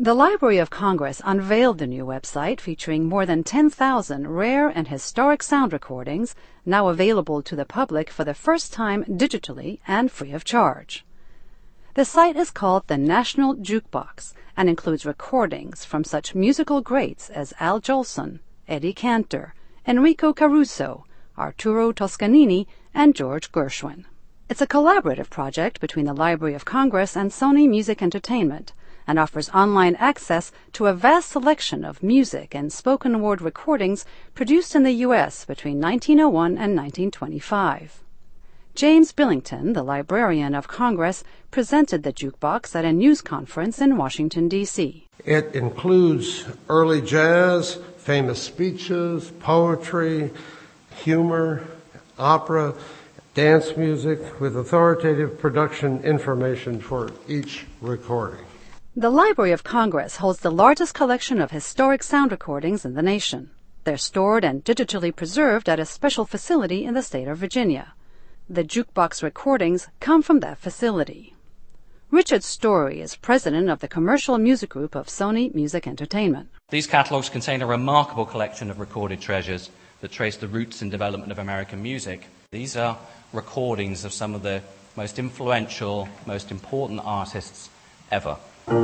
The Library of Congress unveiled the new website featuring more than 10,000 rare and historic sound recordings, now available to the public for the first time digitally and free of charge. The site is called the National Jukebox and includes recordings from such musical greats as Al Jolson, Eddie Cantor, Enrico Caruso, Arturo Toscanini, and George Gershwin. It's a collaborative project between the Library of Congress and Sony Music Entertainment, and offers online access to a vast selection of music and spoken word recordings produced in the U.S. between 1901 and 1925. James Billington, the Librarian of Congress, presented the jukebox at a news conference in Washington, D.C. It includes early jazz, famous speeches, poetry, humor, opera, dance music, with authoritative production information for each recording. The Library of Congress holds the largest collection of historic sound recordings in the nation. They're stored and digitally preserved at a special facility in the state of Virginia. The jukebox recordings come from that facility. Richard Story is president of the Commercial Music Group of Sony Music Entertainment. These catalogues contain a remarkable collection of recorded treasures that trace the roots and development of American music. These are recordings of some of the most influential, most important artists ever.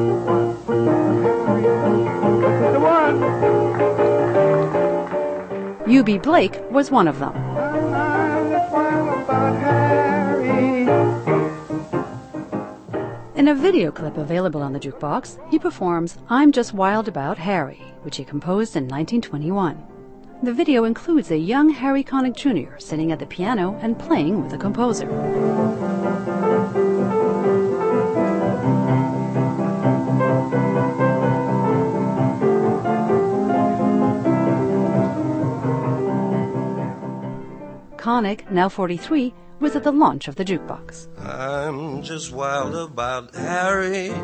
U.B. Blake was one of them. In a video clip available on the jukebox, he performs I'm Just Wild About Harry, which he composed in 1921. The video includes a young Harry Connick Jr. sitting at the piano and playing with the composer. Connick, now 43, was at the launch of the jukebox. I'm just wild about Harry.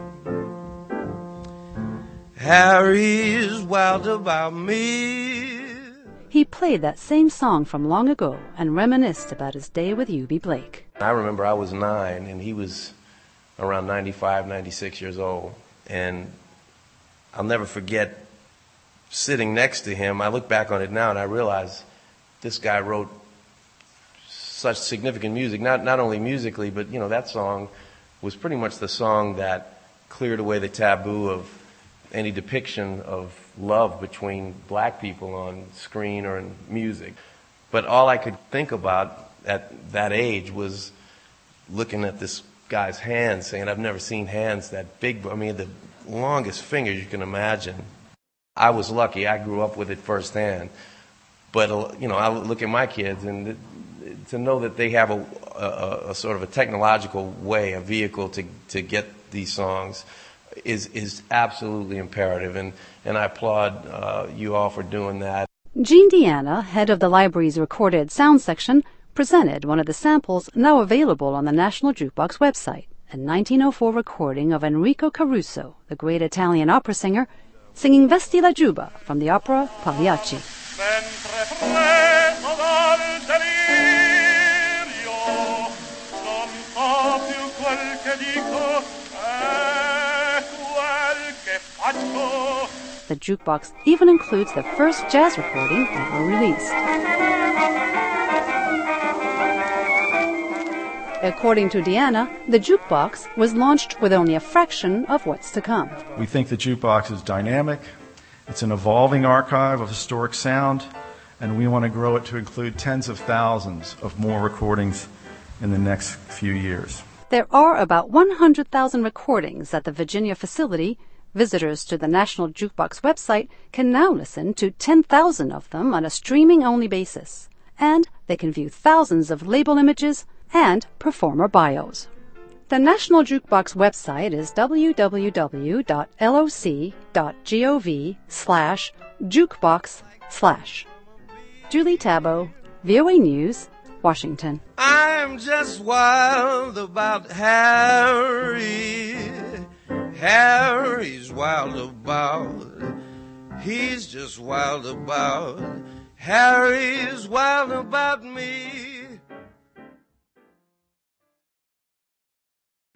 Harry's wild about me. He played that same song from long ago and reminisced about his day with U.B. Blake. I remember I was 9 and he was around 95, 96 years old. And I'll never forget sitting next to him. I look back on it now and I realize this guy wrote such significant music, not only musically, but, you know, that song was pretty much the song that cleared away the taboo of any depiction of love between black people on screen or in music. But all I could think about at that age was looking at this guy's hands, saying, I've never seen hands that big. I mean, the longest fingers you can imagine. I was lucky. I grew up with it firsthand. But, you know, I look at my kids and to know that they have a sort of a technological way, a vehicle to get these songs is absolutely imperative. And I applaud you all for doing that. Gene Deanna, head of the library's recorded sound section, presented one of the samples now available on the National Jukebox website, a 1904 recording of Enrico Caruso, the great Italian opera singer, singing Vesti la Giubba from the opera Pagliacci. The jukebox even includes the first jazz recording ever released. According to Deanna, the jukebox was launched with only a fraction of what's to come. We think the jukebox is dynamic. It's an evolving archive of historic sound, and we want to grow it to include tens of thousands of more recordings in the next few years. There are about 100,000 recordings at the Virginia facility. Visitors to the National Jukebox website can now listen to 10,000 of them on a streaming-only basis. And they can view thousands of label images and performer bios. The National Jukebox website is www.loc.gov/jukebox/. Julie Tabo, VOA News, Washington. I'm just wild about Harry. Harry's wild about. He's just wild about. Harry's wild about me.